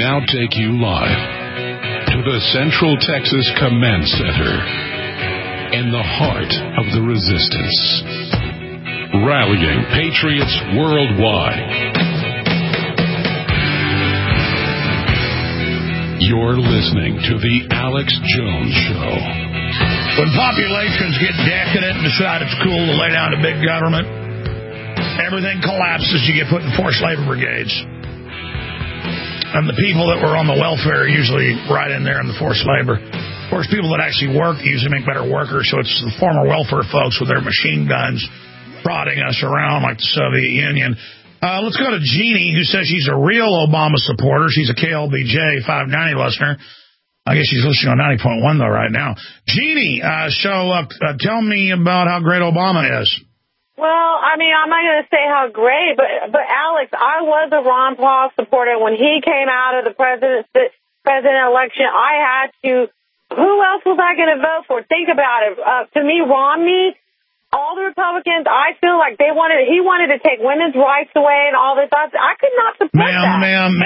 now take you live to the Central Texas Command Center in the heart of the resistance, rallying patriots worldwide. You're listening to The Alex Jones Show. When populations get decadent and decide it's cool to lay down to big government, everything collapses. You get put in forced labor brigades. And the people that were on the welfare are usually right in there in the forced labor. Of course, people that actually work usually make better workers, so it's the former welfare folks with their machine guns prodding us around like the Soviet Union. Let's go to Jeannie, who says she's a real Obama supporter. She's a KLBJ 590 listener. I guess she's listening on 90.1, though, right now. Jeannie, tell me about how great Obama is. Well, I mean, I'm not going to say how great, but Alex, I was a Ron Paul supporter. When he came out of the president election, I had to, who else was I going to vote for? Think about it. To me, Romney, all the Republicans, I feel like he wanted to take women's rights away and all this. I could not support that.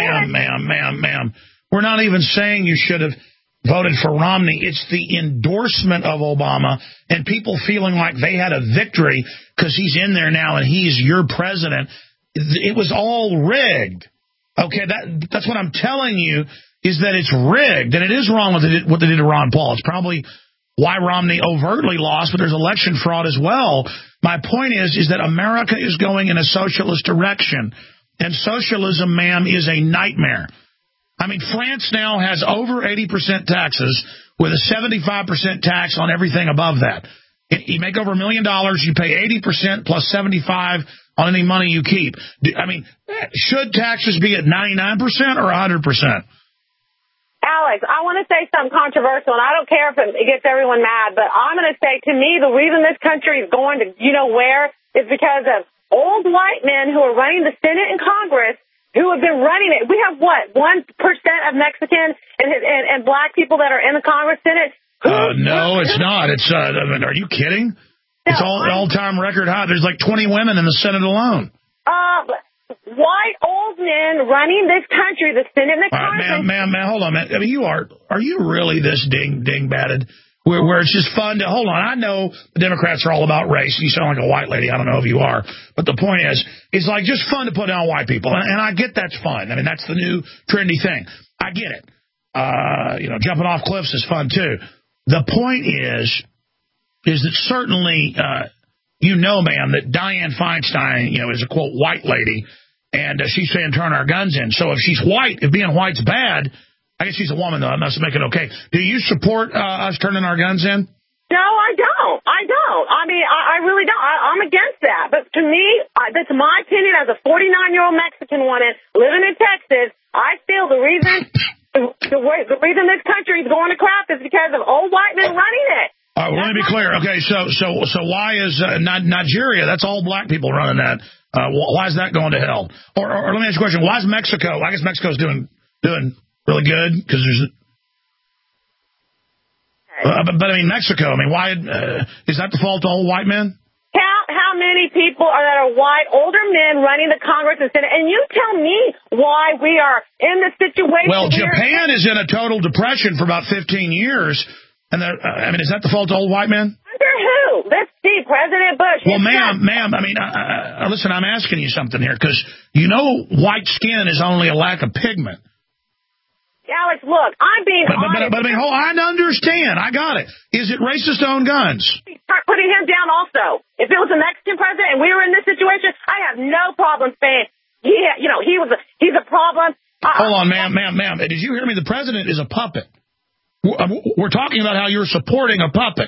Ma'am. We're not even saying you should have voted for Romney. It's the endorsement of Obama and people feeling like they had a victory because he's in there now and he's your president. It was all rigged. Okay, that's what I'm telling you, is that it's rigged. And it is wrong what they did to Ron Paul. It's probably why Romney overtly lost, but there's election fraud as well. My point is that America is going in a socialist direction. And socialism, ma'am, is a nightmare. I mean, France now has over 80% taxes with a 75% tax on everything above that. You make over $1 million, you pay 80% plus 75% on any money you keep. I mean, should taxes be at 99% or 100%? Alex, I want to say something controversial, and I don't care if it gets everyone mad, but I'm going to say, to me, the reason this country is going to, you know where, is because of old white men who are running the Senate and Congress, who have been running it. We have, 1% of Mexicans and black people that are in the Congress, Senate? No, it's not. It's, are you kidding? It's all-time record high. There's like 20 women in the Senate alone. White old men running this country, the Senate and the Congress. Ma'am, hold on, man. I mean, are you really this ding-batted? Where it's just fun to, hold on, I know the Democrats are all about race. You sound like a white lady. I don't know if you are. But the point is, it's like just fun to put down white people. And I get that's fun. I mean, that's the new trendy thing. I get it. Jumping off cliffs is fun, too. The point is that certainly, ma'am, that Dianne Feinstein, is a, quote, white lady. And she's saying turn our guns in. So if she's white, if being white's bad, I guess she's a woman, though. That must make it okay. Do you support us turning our guns in? No, I don't. I mean, I really don't. I'm against that. But to me, that's my opinion as a 49-year-old Mexican woman living in Texas. I feel the reason the reason this country is going to crap is because of old white men running it. Let me be clear. Okay, so why is Nigeria? That's all black people running that. Why is that going to hell? Or let me ask you a question. Why is Mexico? I guess Mexico's doing really good because there's. But I mean, Mexico. I mean, why is that the fault of old white men? How many people that are white, older men running the Congress and Senate? And you tell me why we are in the situation. Well, Japan is in a total depression for about 15 years. And is that the fault of old white men? Under who? Let's see, President Bush. Well, ma'am, I mean, listen, I'm asking you something here, because white skin is only a lack of pigment. Alex, look, I'm being honest. But I mean, I understand. I got it. Is it racist to own guns? Putting him down also. If it was a Mexican president and we were in this situation, I have no problem saying, he's a problem. Hold on, ma'am. Did you hear me? The president is a puppet. We're talking about how you're supporting a puppet.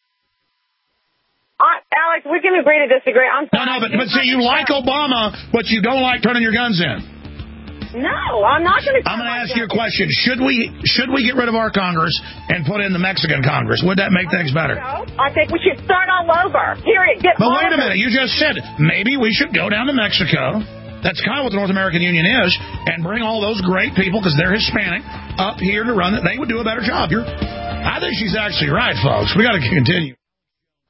Alex, we can agree to disagree. I'm sorry. No, but see, you like Obama, but you don't like turning your guns in. No, I'm not going to. I'm going to ask you a question. Should we get rid of our Congress and put in the Mexican Congress? Would that make things better? No, I think we should start all over. Period. But wait a minute. You just said maybe we should go down to Mexico. That's kind of what the North American Union is, and bring all those great people, because they're Hispanic, up here to run it. They would do a better job. I think she's actually right, folks. We got to continue.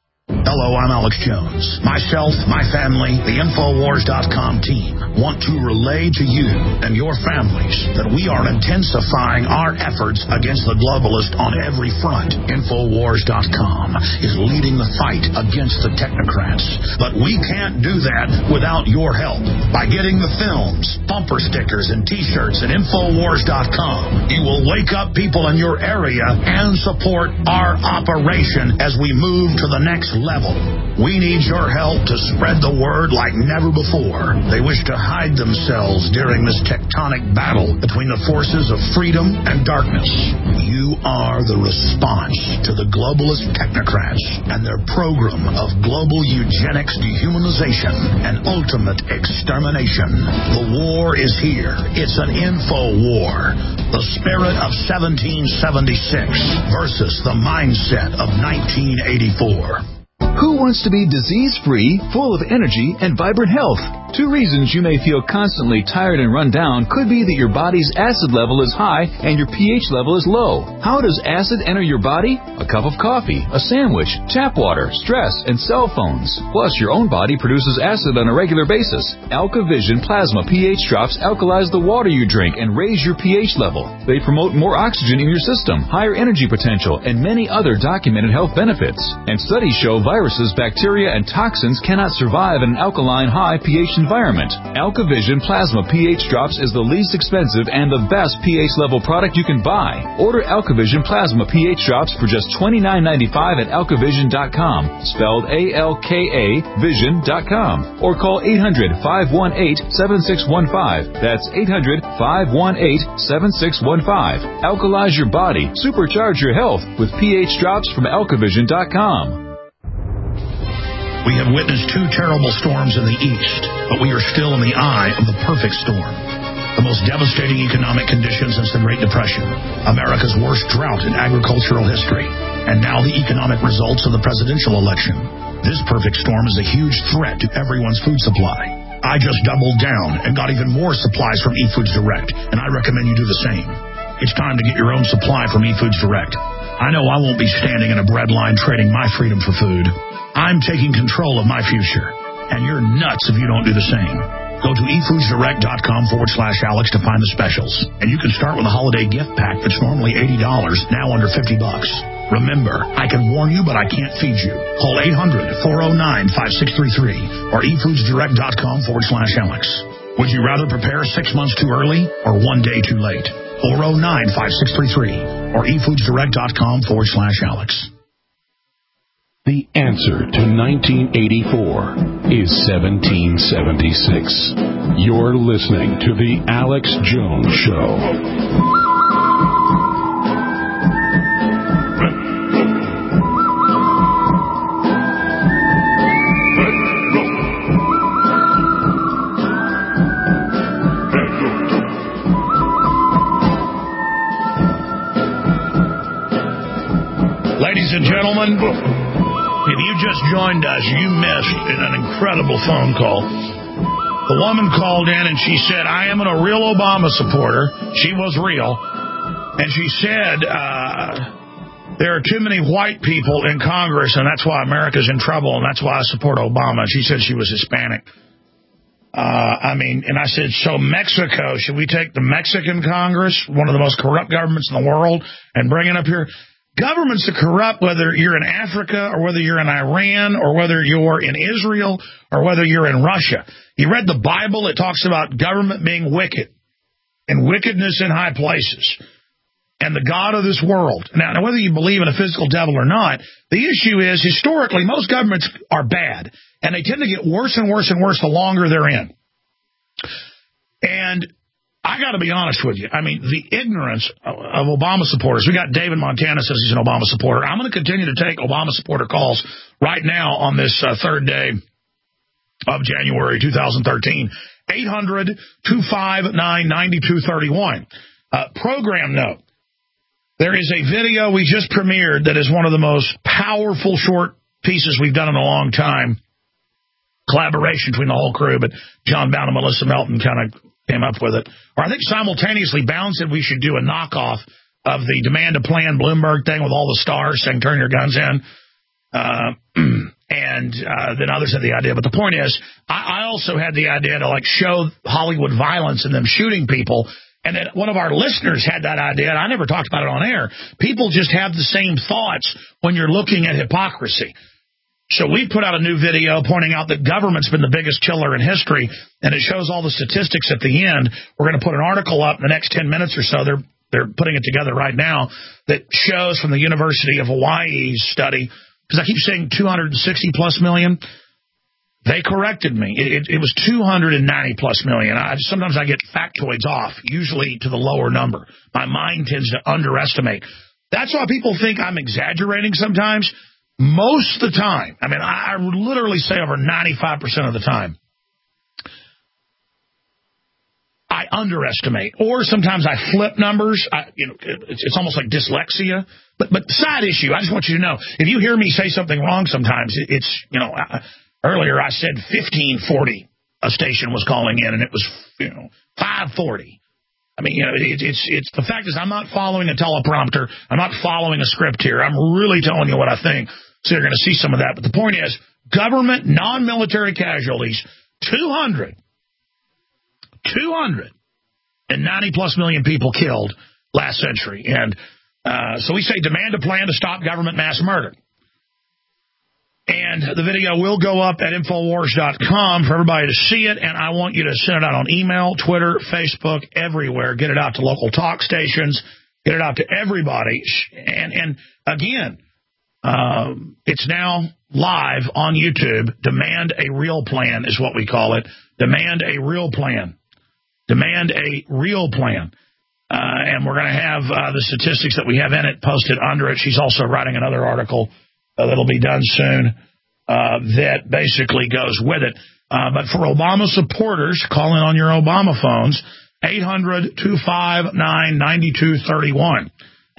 Hello, I'm Alex Jones. Myself, my family, the Infowars.com team want to relay to you and your families that we are intensifying our efforts against the globalist on every front. Infowars.com is leading the fight against the technocrats. But we can't do that without your help. By getting the films, bumper stickers, and T-shirts at Infowars.com, you will wake up people in your area and support our operation as we move to the next level. We need your help to spread the word like never before. They wish to hide themselves during this tectonic battle between the forces of freedom and darkness. You are the response to the globalist technocrats and their program of global eugenics, dehumanization, and ultimate extermination. The war is here. It's an info war. The spirit of 1776 versus the mindset of 1984. Who wants to be disease-free, full of energy, and vibrant health? Two reasons you may feel constantly tired and run down could be that your body's acid level is high and your pH level is low. How does acid enter your body? A cup of coffee, a sandwich, tap water, stress, and cell phones. Plus, your own body produces acid on a regular basis. AlkaVision Plasma pH drops alkalize the water you drink and raise your pH level. They promote more oxygen in your system, higher energy potential, and many other documented health benefits. And studies show viruses, bacteria, and toxins cannot survive in an alkaline high pH environment. AlkaVision Plasma pH Drops is the least expensive and the best pH level product you can buy. Order AlkaVision Plasma pH Drops for just $29.95 at AlkaVision.com, spelled A-L-K-A Vision.com, or call 800-518-7615. That's 800-518-7615. Alkalize your body, supercharge your health with pH Drops from AlkaVision.com. We have witnessed two terrible storms in the east, but we are still in the eye of the perfect storm. The most devastating economic conditions since the Great Depression, America's worst drought in agricultural history, and now the economic results of the presidential election. This perfect storm is a huge threat to everyone's food supply. I just doubled down and got even more supplies from eFoods Direct, and I recommend you do the same. It's time to get your own supply from eFoods Direct. I know I won't be standing in a bread line trading my freedom for food. I'm taking control of my future, and you're nuts if you don't do the same. Go to efoodsdirect.com/Alex to find the specials, and you can start with a holiday gift pack that's normally $80, now under $50. Remember, I can warn you, but I can't feed you. Call 800-409-5633 or efoodsdirect.com/Alex. Would you rather prepare 6 months too early or 1 day too late? 409-5633 or efoodsdirect.com/Alex. The answer to 1984 is 1776. You're listening to The Alex Jones Show. Ladies and gentlemen, if you just joined us, you missed an incredible phone call. The woman called in and she said, I am a real Obama supporter. She was real. And she said, there are too many white people in Congress, and that's why America's in trouble, and that's why I support Obama. She said she was Hispanic. And I said, so Mexico, should we take the Mexican Congress, one of the most corrupt governments in the world, and bring it up here? Governments are corrupt, whether you're in Africa or whether you're in Iran or whether you're in Israel or whether you're in Russia. You read the Bible, it talks about government being wicked and wickedness in high places and the God of this world. Now, whether you believe in a physical devil or not, the issue is, historically, most governments are bad, and they tend to get worse and worse and worse the longer they're in. And I got to be honest with you. I mean, the ignorance of Obama supporters. We got David Montana says he's an Obama supporter. I'm going to continue to take Obama supporter calls right now on this third day of January 2013. 800-259-9231. Program note. There is a video we just premiered that is one of the most powerful short pieces we've done in a long time. Collaboration between the whole crew, but John Bound and Melissa Melton kind of came up with it. Or I think simultaneously, Bound said we should do a knockoff of the Demand a Plan Bloomberg thing with all the stars saying turn your guns in. And And then others had the idea. But the point is, I also had the idea to, like, show Hollywood violence and them shooting people. And then one of our listeners had that idea, and I never talked about it on air. People just have the same thoughts when you're looking at hypocrisy. So we put out a new video pointing out that government's been the biggest killer in history, and it shows all the statistics at the end. We're going to put an article up in the next 10 minutes or so. They're putting it together right now that shows from the University of Hawaii's study, because I keep saying 260-plus million. They corrected me. It was 290-plus million. Sometimes I get factoids off, usually to the lower number. My mind tends to underestimate. That's why people think I'm exaggerating sometimes. Most of the time, I mean, I would literally say over 95% of the time, I underestimate. Or sometimes I flip numbers. It's almost like dyslexia. But side issue, I just want you to know, if you hear me say something wrong sometimes, it's, earlier I said 1540 a station was calling in, and it was, 540. I mean, it's the fact is I'm not following a teleprompter. I'm not following a script here. I'm really telling you what I think. So you're going to see some of that. But the point is, government non-military casualties, 290-plus million people killed last century. And so we say demand a plan to stop government mass murder. And the video will go up at Infowars.com for everybody to see it, and I want you to send it out on email, Twitter, Facebook, everywhere. Get it out to local talk stations. Get it out to everybody. And again, it's now live on YouTube. Demand a real plan is what we call it. Demand a real plan. Demand a real plan. And we're going to have the statistics that we have in it posted under it. She's also writing another article that'll be done soon that basically goes with it. But for Obama supporters, call in on your Obama phones, 800-259-9231.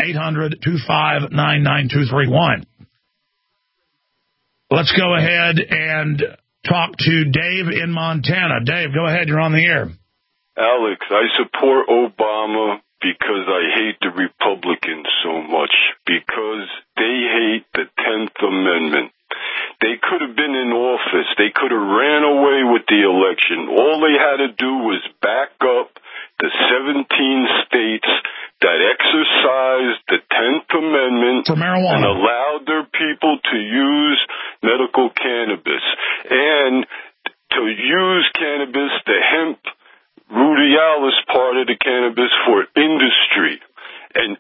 800-259-9231. Let's go ahead and talk to Dave in Montana. Dave, go ahead. You're on the air. Alex, I support Obama because I hate the Republicans so much, because they hate the 10th Amendment. They could have been in office. They could have ran away with the election. All they had to do was back up the 17 states that exercised the 10th Amendment for marijuana and allowed their people to use medical cannabis and to use cannabis, the hemp rudialis part of the cannabis, for industry and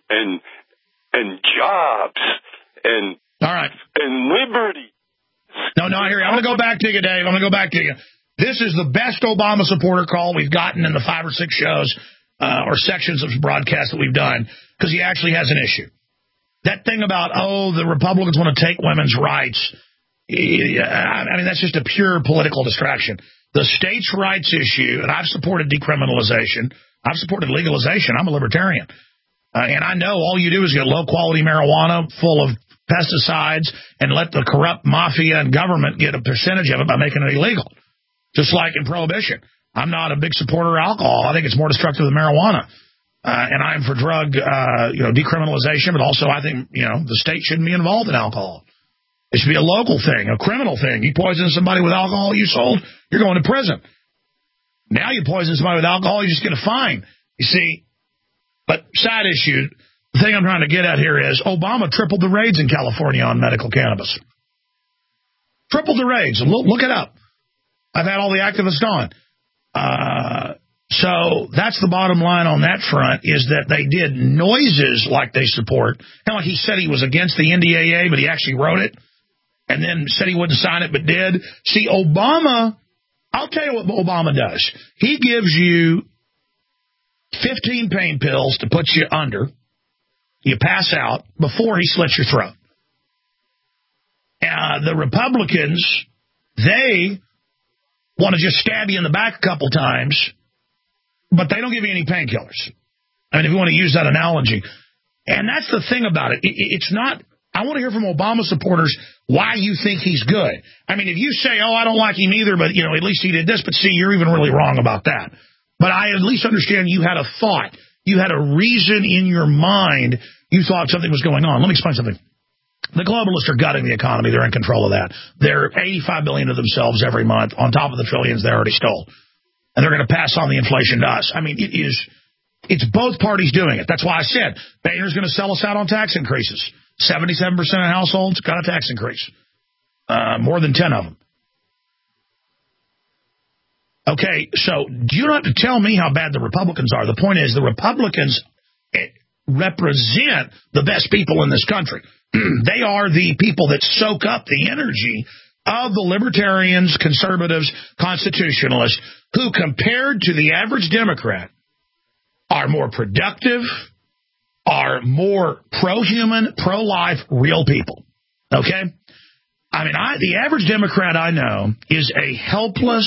jobs and all right, and liberty. No, I hear you. I'm going to go back to you, Dave. I'm going to go back to you. This is the best Obama supporter call we've gotten in the 5 or 6 shows or sections of broadcast that we've done, because he actually has an issue. That thing about, the Republicans want to take women's rights, I mean, that's just a pure political distraction. The states' rights issue, and I've supported decriminalization. I've supported legalization. I'm a libertarian. And I know all you do is get low-quality marijuana full of pesticides and let the corrupt mafia and government get a percentage of it by making it illegal, just like in Prohibition. I'm not a big supporter of alcohol. I think it's more destructive than marijuana. And I'm for drug decriminalization, but also I think the state shouldn't be involved in alcohol. It should be a local thing, a criminal thing. You poison somebody with alcohol you sold, you're going to prison. Now you poison somebody with alcohol, you just get a fine. You see, but side issue, the thing I'm trying to get at here is Obama tripled the raids in California on medical cannabis. Tripled the raids. Look it up. I've had all the activists on. So that's the bottom line on that front, is that they did noises like they support. Kind of like he said he was against the NDAA, but he actually wrote it, and then said he wouldn't sign it, but did. See, Obama, I'll tell you what Obama does. He gives you 15 pain pills to put you under. You pass out before he slits your throat. The Republicans, they want to just stab you in the back a couple times, but they don't give you any painkillers. I mean, if you want to use that analogy. And that's the thing about it. It's not, I want to hear from Obama supporters why you think he's good. I mean, if you say, I don't like him either, but, at least he did this, but see, you're even really wrong about that. But I at least understand you had a thought. You had a reason in your mind. You thought something was going on. Let me explain something. The globalists are gutting the economy. They're in control of that. They're $85 billion to themselves every month on top of the trillions they already stole. And they're going to pass on the inflation to us. I mean, it's both parties doing it. That's why I said Boehner's going to sell us out on tax increases. 77% of households got a tax increase. More than 10 of them. Okay, so you don't have to tell me how bad the Republicans are. The point is the Republicans represent the best people in this country. They are the people that soak up the energy of the libertarians, conservatives, constitutionalists, who compared to the average Democrat are more productive, are more pro-human, pro-life, real people. Okay? I mean, the average Democrat I know is a helpless,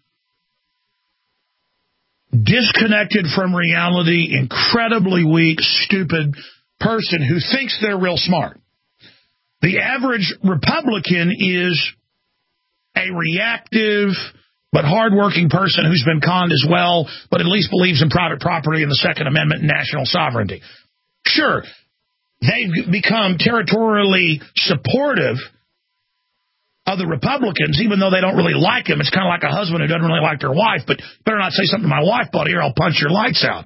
disconnected from reality, incredibly weak, stupid person who thinks they're real smart. The average Republican is a reactive but hardworking person who's been conned as well, but at least believes in private property and the Second Amendment and national sovereignty. Sure, they've become territorially supportive of the Republicans, even though they don't really like them. It's kind of like a husband who doesn't really like their wife, but better not say something to my wife, buddy, or I'll punch your lights out.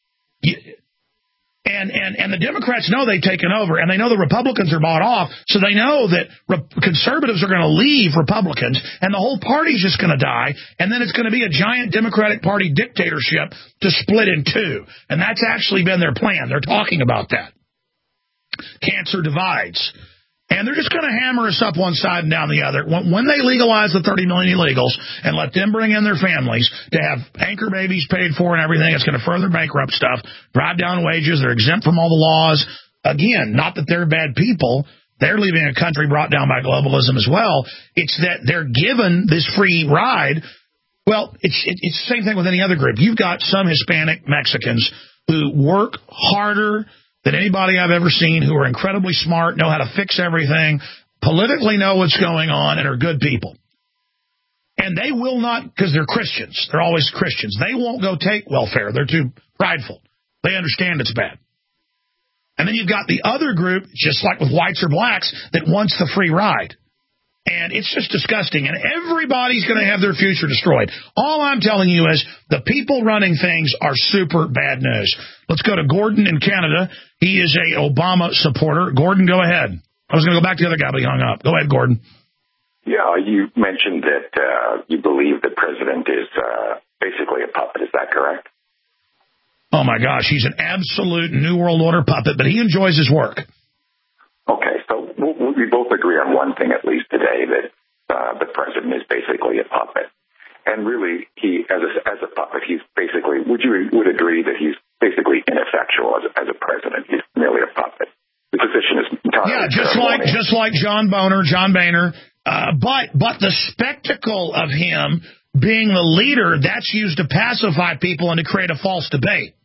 And the Democrats know they've taken over, and they know the Republicans are bought off, so they know that conservatives are going to leave Republicans, and the whole party's just going to die, and then it's going to be a giant Democratic Party dictatorship to split in two. And that's actually been their plan. They're talking about that. Cancer divides. And they're just going to hammer us up one side and down the other. When they legalize the 30 million illegals and let them bring in their families to have anchor babies paid for and everything, it's going to further bankrupt stuff, drive down wages. They're exempt from all the laws. Again, not that they're bad people. They're leaving a country brought down by globalism as well. It's that they're given this free ride. Well, it's the same thing with any other group. You've got some Hispanic Mexicans who work harder than anybody I've ever seen, who are incredibly smart, know how to fix everything, politically know what's going on, and are good people. And they will not, because they're Christians. They're always Christians. They won't go take welfare. They're too prideful. They understand it's bad. And then you've got the other group, just like with whites or blacks, that wants the free ride. And it's just disgusting. And everybody's going to have their future destroyed. All I'm telling you is the people running things are super bad news. Let's go to Gordon in Canada. He is a Obama supporter. Gordon, go ahead. I was going to go back to the other guy, but he hung up. Go ahead, Gordon. Yeah, you mentioned that you believe the president is basically a puppet. Is that correct? Oh, my gosh. He's an absolute New World Order puppet, but he enjoys his work. Okay, so we both agree on one thing at least today, that the president is basically a puppet. And really, he, as a puppet, he's basically, would agree that he's basically ineffectual as a president. He's merely a puppet. The position is entirely just like John Boehner. But the spectacle of him being the leader, that's used to pacify people and to create a false debate.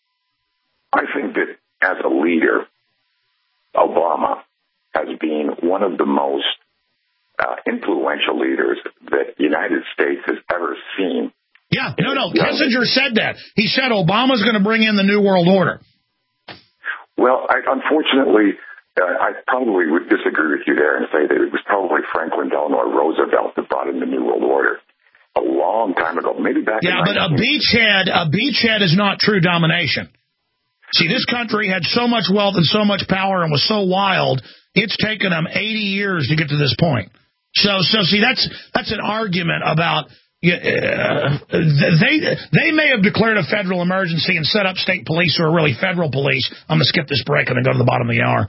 I think that as a leader, Obama has been one of the most influential leaders that the United States has ever seen. Yeah, no. Kissinger said that. He said Obama's going to bring in the New World Order. Well, unfortunately, I probably would disagree with you there and say that it was probably Franklin Delano Roosevelt that brought in the New World Order a long time ago, maybe back in but a beachhead is not true domination. See, this country had so much wealth and so much power and was so wild, it's taken them 80 years to get to this point. So see, that's an argument about they may have declared a federal emergency and set up state police who are really federal police. I'm going to skip this break and then go to the bottom of the hour.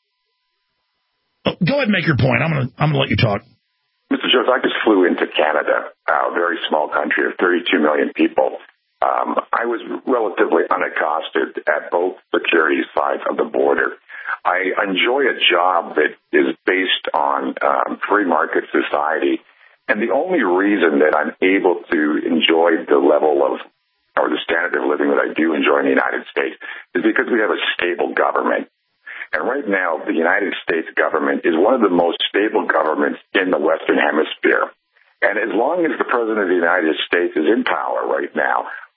Go ahead and make your point. I'm going to let you talk. Mr. Jones, I just flew into Canada, a very small country of 32 million people. I was relatively unaccosted at both security sides of the border. I enjoy a job that is based on free market society, and the only reason that I'm able to enjoy the level of, or the standard of living that I do enjoy in the United States is because we have a stable government. And right now, the United States government is one of the most stable governments in the Western Hemisphere. And as long as the President of the United States is in power right now,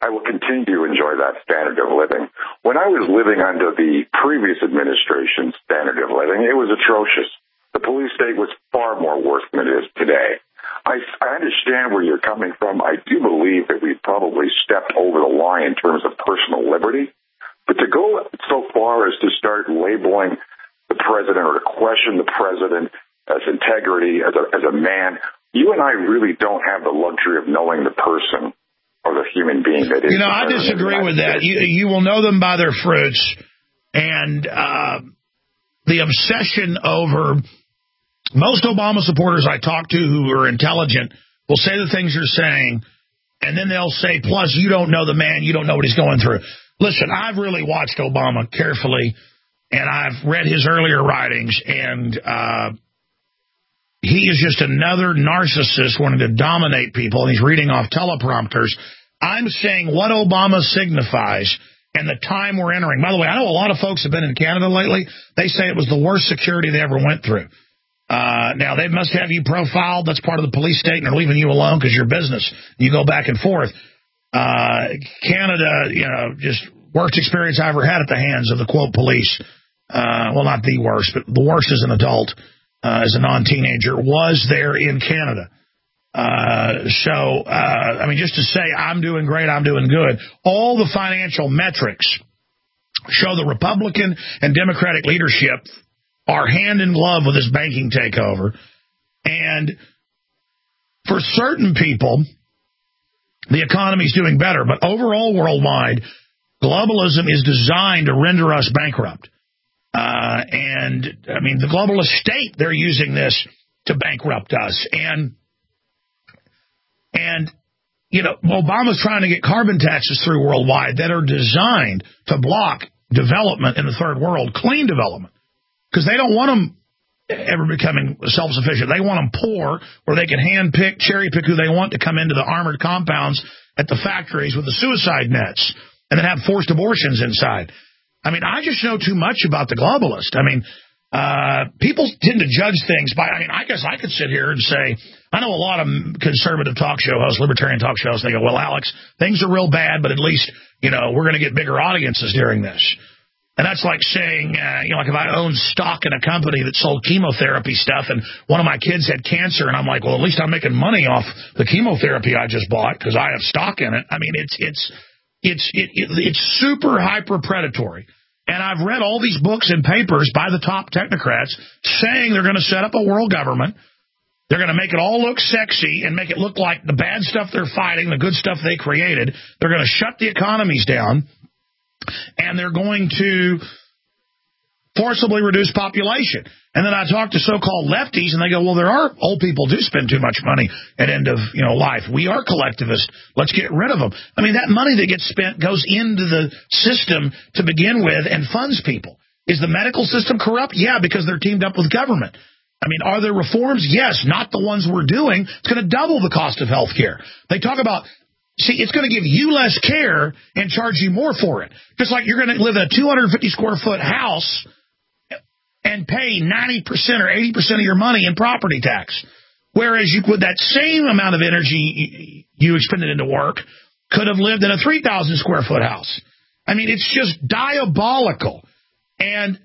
I will continue to enjoy that standard of living. When I was living under the previous administration's standard of living, it was atrocious. The police state was far more worse than it is today. I understand where you're coming from. I do believe that we've probably stepped over the line in terms of personal liberty. But to go so far as to start labeling the president or to question the president as integrity, as a man, you and I really don't have the luxury of knowing the person or the human being that is. You know, I disagree with that. You will know them by their fruits. And the obsession over most Obama supporters I talk to who are intelligent will say the things you're saying, and then they'll say, plus, you don't know the man, you don't know what he's going through. Listen, I've really watched Obama carefully, and I've read his earlier writings, and he is just another narcissist wanting to dominate people, and he's reading off teleprompters. I'm saying what Obama signifies and the time we're entering. By the way, I know a lot of folks have been in Canada lately. They say it was the worst security they ever went through. Now, they must have you profiled. That's part of the police state, and they're leaving you alone because you're business. You go back and forth. Canada, you know, just worst experience I ever had at the hands of the, quote, police. Well, not the worst, but the worst as an adult, as a non-teenager, was there in Canada. I mean, just to say I'm doing great, I'm doing good. All the financial metrics show the Republican and Democratic leadership are hand in glove with this banking takeover. And for certain people, the economy is doing better. But overall, worldwide, globalism is designed to render us bankrupt. And, I mean, the globalist state, they're using this to bankrupt us. And you know, Obama's trying to get carbon taxes through worldwide that are designed to block development in the third world, clean development. Because they don't want them ever becoming self-sufficient. They want them poor, where they can hand-pick, cherry-pick who they want to come into the armored compounds at the factories with the suicide nets and then have forced abortions inside. I mean, I just know too much about the globalist. I mean, people tend to judge things by, I mean, I guess I could sit here and say, I know a lot of conservative talk show hosts, libertarian talk shows, they go, well, Alex, things are real bad, but at least, you know, we're going to get bigger audiences during this. And that's like saying, you know, like if I owned stock in a company that sold chemotherapy stuff and one of my kids had cancer and I'm like, well, at least I'm making money off the chemotherapy I just bought because I have stock in it. I mean, it's super hyper predatory. And I've read all these books and papers by the top technocrats saying they're going to set up a world government. They're going to make it all look sexy and make it look like the bad stuff they're fighting, the good stuff they created. They're going to shut the economies down. And they're going to forcibly reduce population. And then I talk to so-called lefties, and they go, well, there are old people do spend too much money at end of life. We are collectivists. Let's get rid of them. I mean, that money that gets spent goes into the system to begin with and funds people. Is the medical system corrupt? Yeah, because they're teamed up with government. I mean, are there reforms? Yes, not the ones we're doing. It's going to double the cost of health care. They talk about, see, it's going to give you less care and charge you more for it. Just like you're going to live in a 250 square foot house and pay 90% or 80% of your money in property tax. Whereas you, with that same amount of energy you expended into work, could have lived in a 3,000 square foot house. I mean, it's just diabolical. And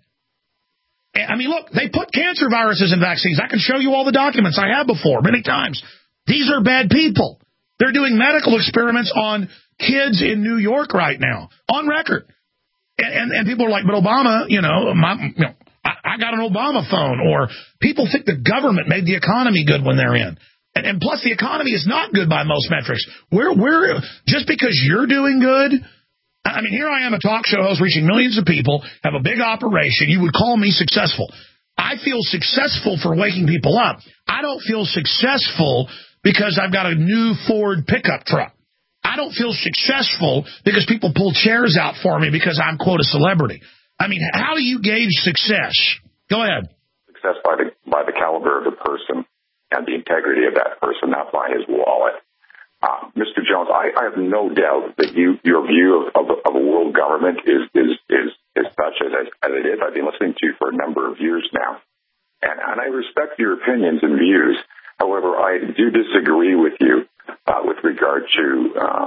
I mean, look, they put cancer viruses in vaccines. I can show you all the documents I have before many times. These are bad people. They're doing medical experiments on kids in New York right now, on record. And people are like, but Obama, I got an Obama phone. Or people think the government made the economy good when they're in. And plus, the economy is not good by most metrics. We're just because you're doing good. I mean, here I am, a talk show host reaching millions of people, have a big operation. You would call me successful. I feel successful for waking people up. I don't feel successful because I've got a new Ford pickup truck. I don't feel successful because people pull chairs out for me because I'm, quote, a celebrity. I mean, how do you gauge success? Go ahead. Success by the caliber of the person and the integrity of that person, not by his wallet. Mr. Jones, I have no doubt that your view of a world government is such as it is. I've been listening to you for a number of years now, and I respect your opinions and views. However, I do disagree with you with regard to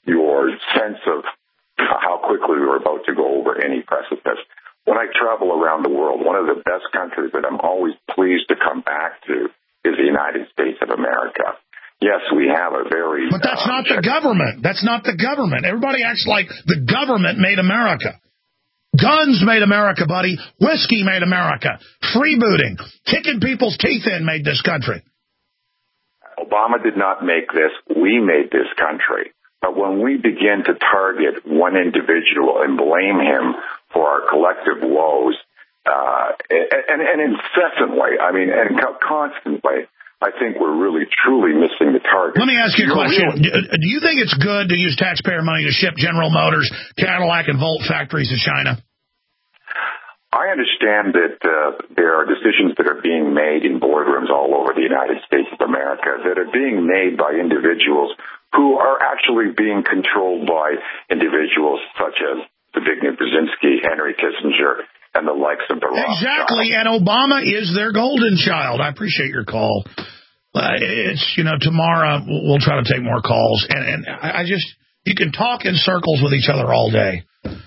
your sense of how quickly we were about to go over any precipice. When I travel around the world, one of the best countries that I'm always pleased to come back to is the United States of America. Yes, we have a very... But that's not the government. That's not the government. Everybody acts like the government made America. Guns made America, buddy. Whiskey made America. Freebooting, kicking people's teeth in made this country. Obama did not make this. We made this country. But when we begin to target one individual and blame him for our collective woes, and incessantly, I mean, and constantly, I think we're really, truly missing the target. Let me ask you a question. Do you think it's good to use taxpayer money to ship General Motors, Cadillac, and Volt factories to China? I understand that there are decisions that are being made in boardrooms all over the United States of America that are being made by individuals who are actually being controlled by individuals such as Zbigniew Brzezinski, Henry Kissinger, and the likes of the Rothschilds. Exactly, and Obama is their golden child. I appreciate your call. It's, tomorrow we'll try to take more calls. And I just, you can talk in circles with each other all day.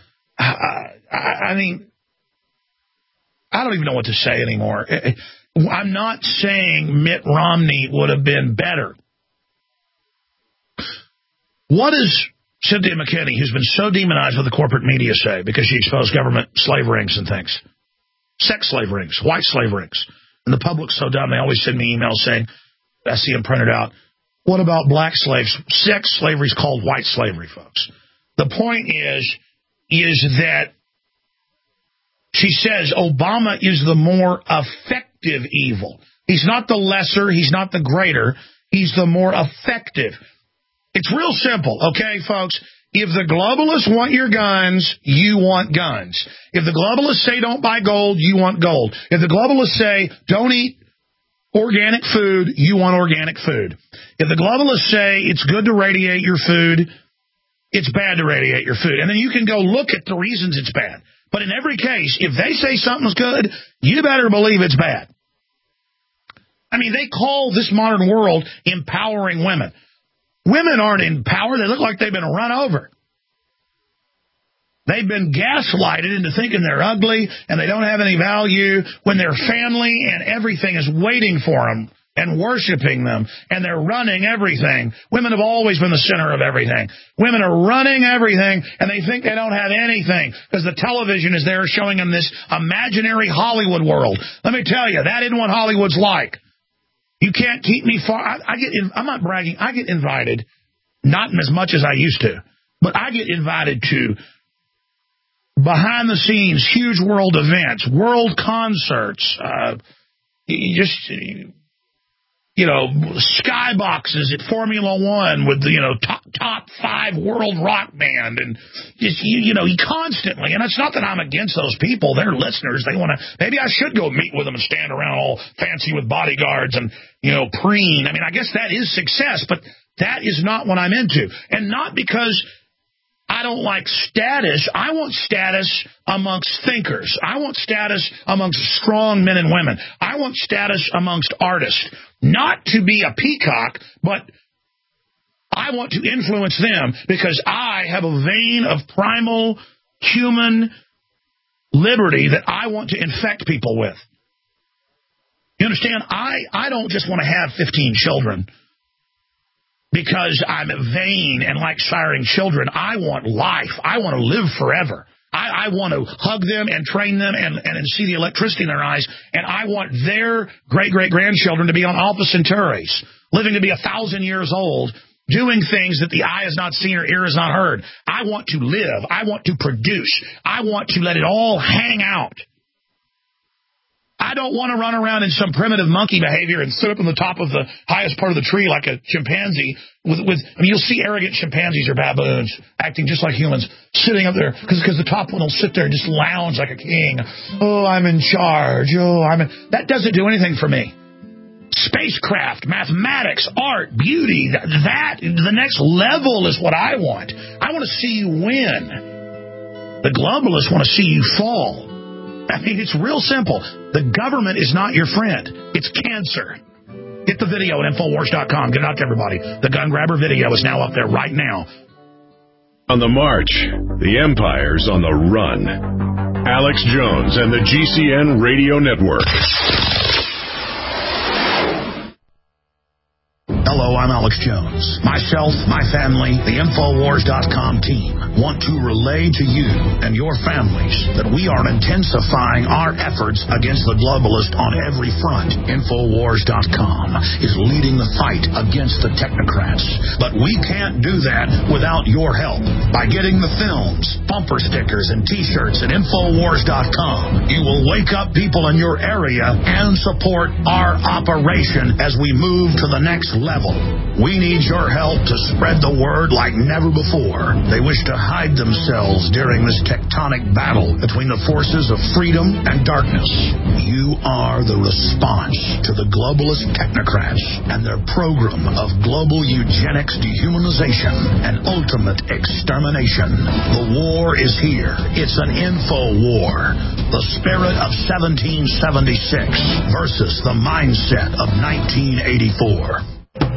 I mean, I don't even know what to say anymore. I'm not saying Mitt Romney would have been better. What does Cynthia McKinney, who's been so demonized with the corporate media, say because she exposed government slave rings and things? Sex slave rings, white slave rings. And the public's so dumb, they always send me emails saying, I see them printed out, what about black slaves? Sex slavery is called white slavery, folks. The point is that she says Obama is the more effective evil. He's not the lesser, he's not the greater, he's the more effective. It's real simple, okay, folks? If the globalists want your guns, you want guns. If the globalists say don't buy gold, you want gold. If the globalists say don't eat organic food, you want organic food. If the globalists say it's good to radiate your food, it's bad to radiate your food. And then you can go look at the reasons it's bad. But in every case, if they say something's good, you better believe it's bad. I mean, they call this modern world empowering women. Women aren't in power. They look like they've been run over. They've been gaslighted into thinking they're ugly and they don't have any value when their family and everything is waiting for them and worshiping them, and they're running everything. Women have always been the center of everything. Women are running everything, and they think they don't have anything because the television is there showing them this imaginary Hollywood world. Let me tell you, that isn't what Hollywood's like. You can't keep me far. I'm not bragging. I get invited, not as much as I used to, but I get invited to behind-the-scenes huge world events, world concerts, skyboxes at Formula One with top 5 world rock band, and just constantly. And it's not that I'm against those people; they're listeners. They want to. Maybe I should go meet with them and stand around all fancy with bodyguards and preen. I mean, I guess that is success, but that is not what I'm into, and not because I don't like status. I want status amongst thinkers. I want status amongst strong men and women. I want status amongst artists. Not to be a peacock, but I want to influence them because I have a vein of primal human liberty that I want to infect people with. You understand? I don't just want to have 15 children because I'm vain and like siring children. I want life. I want to live forever. I want to hug them and train them and see the electricity in their eyes. And I want their great-great-grandchildren to be on Alpha Centauris, living to be 1,000 years old, doing things that the eye has not seen or ear has not heard. I want to live. I want to produce. I want to let it all hang out. I don't want to run around in some primitive monkey behavior and sit up on the top of the highest part of the tree like a chimpanzee. You'll see arrogant chimpanzees or baboons acting just like humans, sitting up there because the top one will sit there and just lounge like a king. Oh, I'm in charge. That doesn't do anything for me. Spacecraft, mathematics, art, beauty, the next level is what I want. I want to see you win. The globalists want to see you fall. I mean, it's real simple. The government is not your friend. It's cancer. Get the video at Infowars.com. Get it out to everybody. The Gun Grabber video is now up there right now. On the march, the empire's on the run. Alex Jones and the GCN Radio Network. Hello, I'm Alex Jones. Myself, my family, the Infowars.com team want to relay to you and your families that we are intensifying our efforts against the globalist on every front. Infowars.com is leading the fight against the technocrats. But we can't do that without your help. By getting the films, bumper stickers, and T-shirts at Infowars.com, you will wake up people in your area and support our operation as we move to the next level. We need your help to spread the word like never before. They wish to hide themselves during this tectonic battle between the forces of freedom and darkness. You are the response to the globalist technocrats and their program of global eugenics, dehumanization, and ultimate extermination. The war is here. It's an info war. The spirit of 1776 versus the mindset of 1984.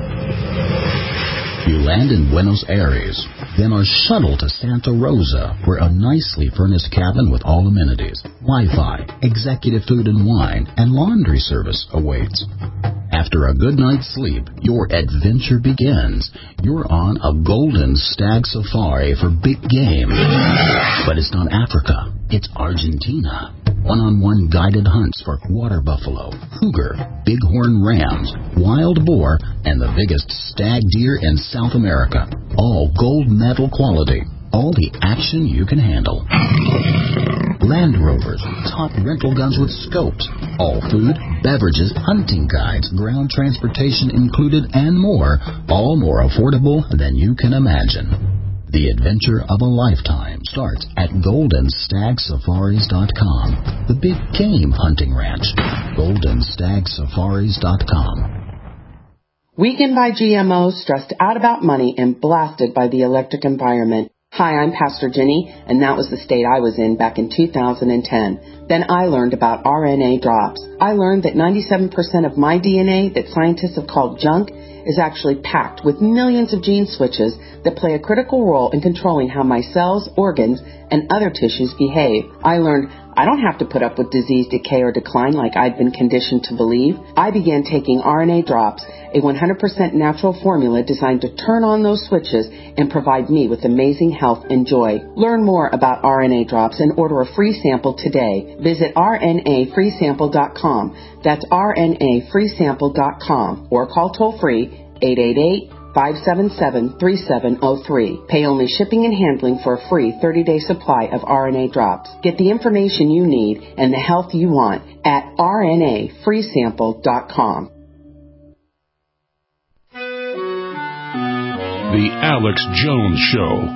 You land in Buenos Aires, then are shuttled to Santa Rosa, where a nicely furnished cabin with all amenities, Wi-Fi, executive food and wine, and laundry service awaits. After a good night's sleep, your adventure begins. You're on a golden stag safari for big game. But it's not Africa, it's Argentina. One-on-one guided hunts for water buffalo, cougar, bighorn rams, wild boar, and the biggest stag deer in South America. All gold medal quality. All the action you can handle. Land Rovers, top rental guns with scopes. All food, beverages, hunting guides, ground transportation included, and more. All more affordable than you can imagine. The adventure of a lifetime starts at GoldenStagSafaris.com, the big game hunting ranch. GoldenStagSafaris.com. Weakened by GMOs, stressed out about money, and blasted by the electric environment. Hi, I'm Pastor Jenny, and that was the state I was in back in 2010. Then I learned about RNA drops. I learned that 97% of my DNA that scientists have called junk is actually packed with millions of gene switches that play a critical role in controlling how my cells, organs, and other tissues behave. I learned I don't have to put up with disease, decay, or decline like I'd been conditioned to believe. I began taking RNA drops, a 100% natural formula designed to turn on those switches and provide me with amazing health and joy. Learn more about RNA drops and order a free sample today. Visit rnafreesample.com. That's rnafreesample.com or call toll-free 888-577-3703. Pay only shipping and handling for a free 30-day supply of RNA drops. Get the information you need and the health you want at rnafreesample.com. The Alex Jones Show.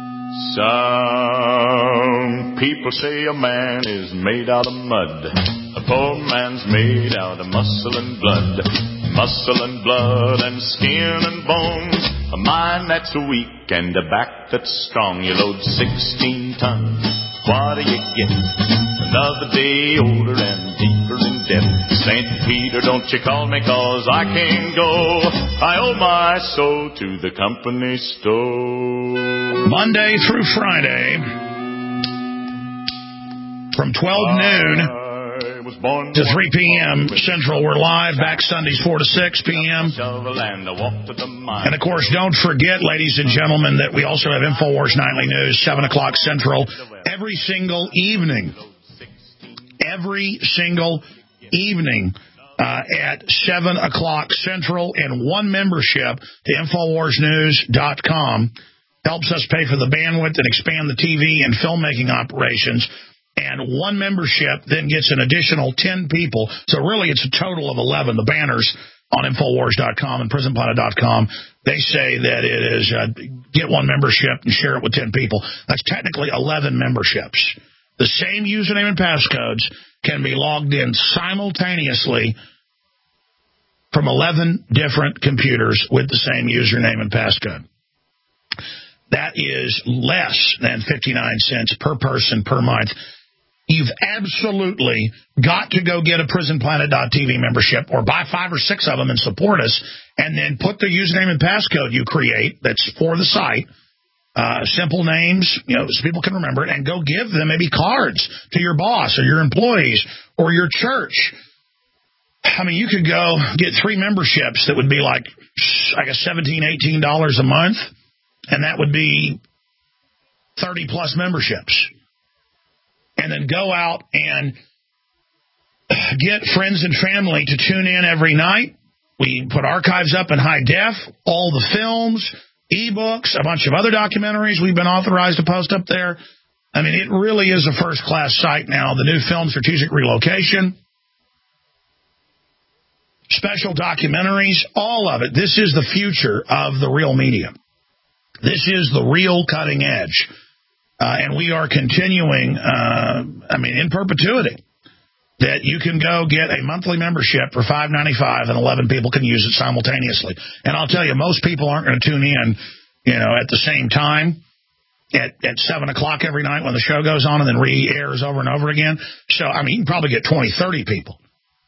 Some people say a man is made out of mud. A poor man's made out of muscle and blood. Muscle and blood and skin and bones. A mind that's weak and a back that's strong. You load 16 tons. What do you get? Another day older and deeper in debt. St. Peter, don't you call me, 'cause I can't go. I owe my soul to the company store. Monday through Friday, from 12 noon to 3 p.m. Central. We're live back Sundays 4 to 6 p.m. And, of course, don't forget, ladies and gentlemen, that we also have InfoWars Nightly News, 7 o'clock Central, every single evening. Every single evening at 7 o'clock Central. And one membership to InfoWarsNews.com helps us pay for the bandwidth and expand the TV and filmmaking operations. And one membership then gets an additional 10 people. So really it's a total of 11. The banners on Infowars.com and PrisonPlanet.com, they say that it is get one membership and share it with 10 people. That's technically 11 memberships. The same username and passcodes can be logged in simultaneously from 11 different computers with the same username and passcode. That is less than 59 cents per person per month. You've absolutely got to go get a PrisonPlanet.tv membership or buy 5 or 6 of them and support us, and then put the username and passcode you create that's for the site simple names, so people can remember it, and go give them maybe cards to your boss or your employees or your church. I mean, you could go get 3 memberships that would be like, I guess, $17, $18 a month, and that would be 30-plus memberships. And then go out and get friends and family to tune in every night. We put archives up in high def, all the films, ebooks, a bunch of other documentaries we've been authorized to post up there. I mean, it really is a first-class site now. The new film, Strategic Relocation, special documentaries, all of it. This is the future of the real media. This is the real cutting edge. And we are continuing, in perpetuity, that you can go get a monthly membership for $5.95 and 11 people can use it simultaneously. And I'll tell you, most people aren't going to tune in, at the same time at 7 o'clock every night when the show goes on and then re-airs over and over again. So, you can probably get 20, 30 people.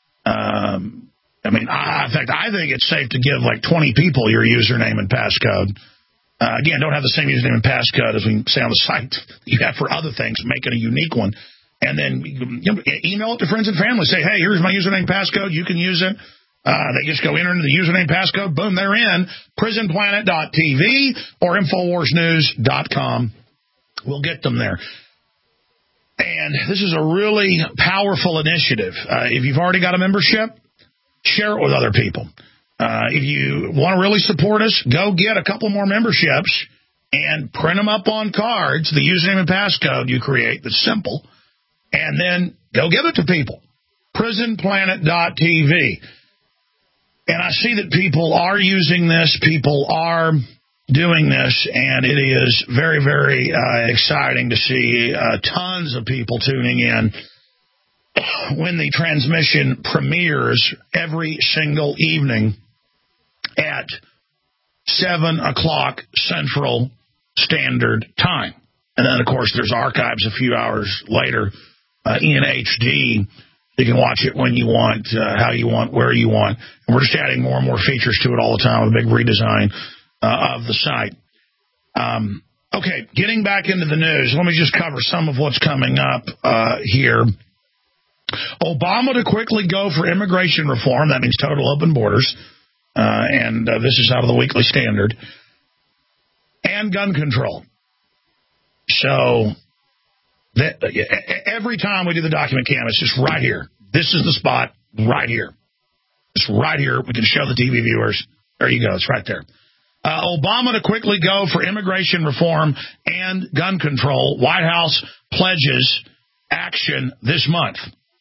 In fact, I think it's safe to give like 20 people your username and passcode. Again, don't have the same username and passcode as we say on the site you have for other things. Make it a unique one. And then email it to friends and family. Say, hey, here's my username passcode. You can use it. They just go enter into the username passcode. Boom, they're in. PrisonPlanet.tv or InfoWarsNews.com. We'll get them there. And this is a really powerful initiative. If you've already got a membership, share it with other people. If you want to really support us, go get a couple more memberships and print them up on cards, the username and passcode you create that's simple, and then go give it to people. PrisonPlanet.tv. And I see that people are using this, people are doing this, and it is very, very exciting to see tons of people tuning in when the transmission premieres every single evening at 7 o'clock Central Standard Time. And then, of course, there's archives a few hours later in HD. You can watch it when you want, how you want, where you want. And we're just adding more and more features to it all the time with a big redesign of the site. Okay, getting back into the news, let me just cover some of what's coming up here. Obama to quickly go for immigration reform. That means total open borders. And this is out of the Weekly Standard. And gun control. So every time we do the document cam, it's just right here. This is the spot right here. It's right here. We can show the TV viewers. There you go. It's right there. Obama to quickly go for immigration reform and gun control. White House pledges action this month.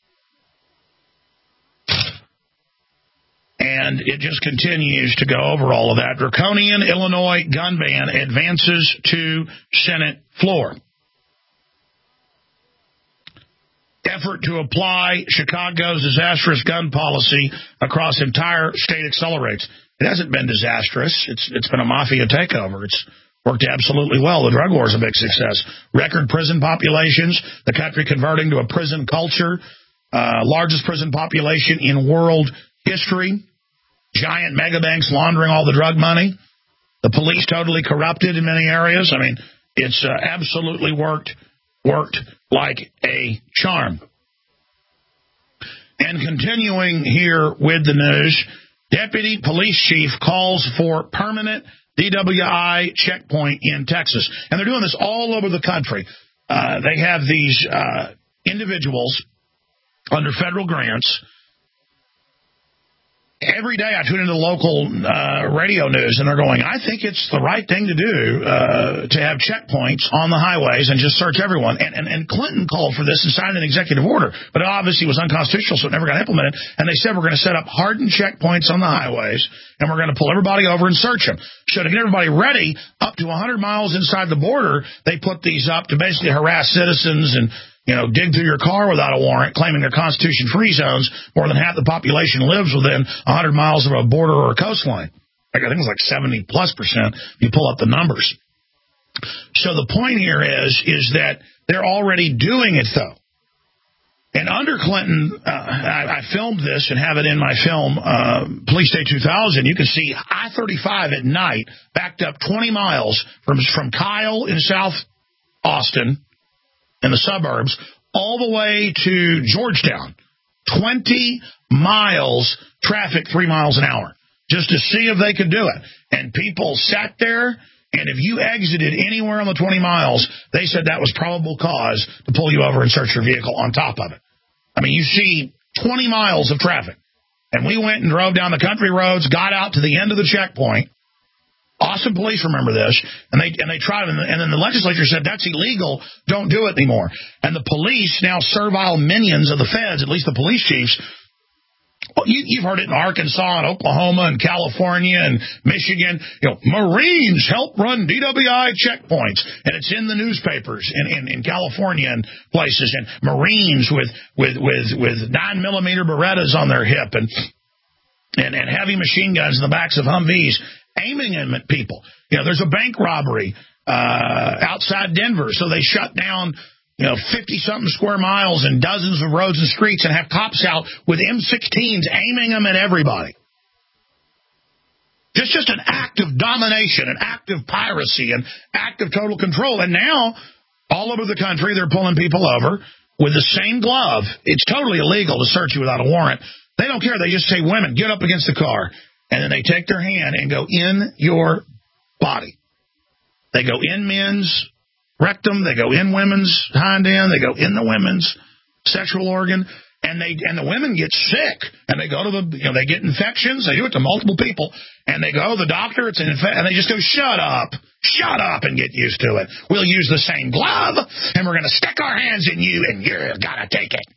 And it just continues to go over all of that. Draconian Illinois gun ban advances to Senate floor. Effort to apply Chicago's disastrous gun policy across entire state accelerates. It hasn't been disastrous. It's been a mafia takeover. It's worked absolutely well. The drug war is a big success. Record prison populations, the country converting to a prison culture, largest prison population in world history, giant mega banks laundering all the drug money, the police totally corrupted in many areas. It's absolutely worked like a charm. And continuing here with the news, Deputy Police Chief calls for permanent DWI checkpoint in Texas. And they're doing this all over the country. They have these individuals under federal grants. Every day I tune into the local radio news, and they're going, I think it's the right thing to do to have checkpoints on the highways and just search everyone. And Clinton called for this and signed an executive order, but it obviously was unconstitutional, so it never got implemented. And they said we're going to set up hardened checkpoints on the highways, and we're going to pull everybody over and search them. So to get everybody ready, up to 100 miles inside the border, they put these up to basically harass citizens and dig through your car without a warrant, claiming they're Constitution-free zones. More than half the population lives within 100 miles of a border or a coastline. I think it's like 70+%. You pull up the numbers. So the point here is that they're already doing it, though. And under Clinton, I filmed this and have it in my film, Police Day 2000. You can see I-35 at night backed up 20 miles from Kyle in South Austin in the suburbs all the way to Georgetown. 20 miles traffic, 3 miles an hour, just to see if they could do it. And people sat there, and if you exited anywhere on the 20 miles, they said that was probable cause to pull you over and search your vehicle on top of it. I mean, you see 20 miles of traffic. And we went and drove down the country roads, got out to the end of the checkpoint. Austin police remember this, and they tried, and then the legislature said, that's illegal, don't do it anymore. And the police, now servile minions of the feds, at least the police chiefs, well, you've heard it in Arkansas and Oklahoma and California and Michigan. Marines help run DWI checkpoints, and it's in the newspapers in California and places. And Marines with 9mm Berettas on their hip and heavy machine guns in the backs of Humvees, aiming them at people. There's a bank robbery outside Denver, so they shut down 50-something square miles and dozens of roads and streets and have cops out with M16s aiming them at everybody. Just an act of domination, an act of piracy, an act of total control. And now, all over the country, they're pulling people over with the same glove. It's totally illegal to search you without a warrant. They don't care. They just say, women, get up against the car. And then they take their hand and go in your body. They go in men's rectum, they go in women's hind end, they go in the women's sexual organ, and the women get sick, and they go to they get infections. They do it to multiple people, and they go to the doctor. It's an and they just go, shut up, and get used to it. We'll use the same glove, and we're going to stick our hands in you, and you're gotta take it.